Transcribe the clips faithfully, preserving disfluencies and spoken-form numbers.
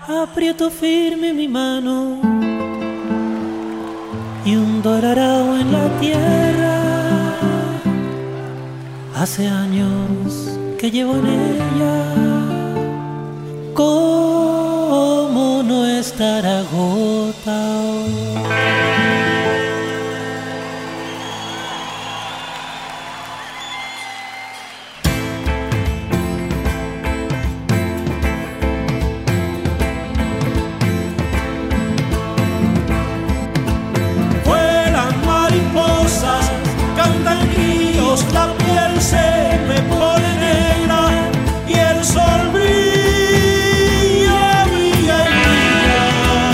aprieto firme mi mano y un dorarao en la tierra. Hace años que llevo en ella, ¿cómo no estar agotado? La piel se me pone negra y el sol brilla, brilla, brilla.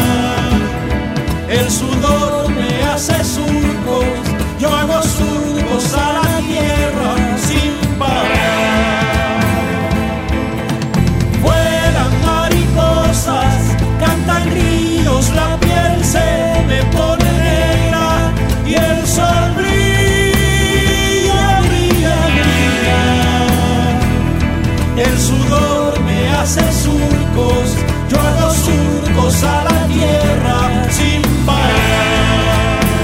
El sudor me hace surcos, yo hago surcos a la tierra sin parar. Vuelan mariposas, cantan grillos, la piel se me pone negra y el sol brilla. El sudor me hace surcos, yo hago surcos a la tierra sin parar.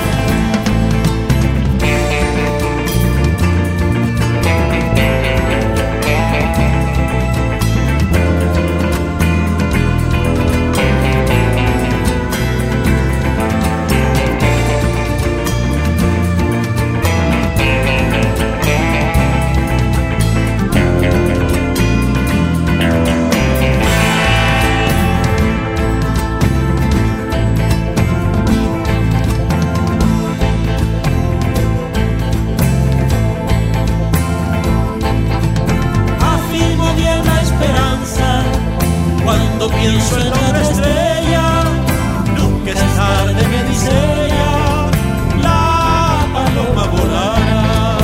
Cuando pienso en otra estrella, nunca es tarde, me dice ella, la paloma volará.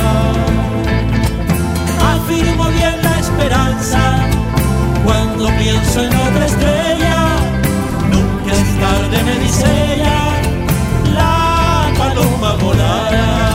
Afirmo bien la esperanza, cuando pienso en otra estrella, nunca es tarde, me dice ella, la paloma volará.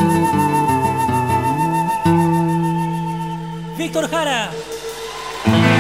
Víctor Jara.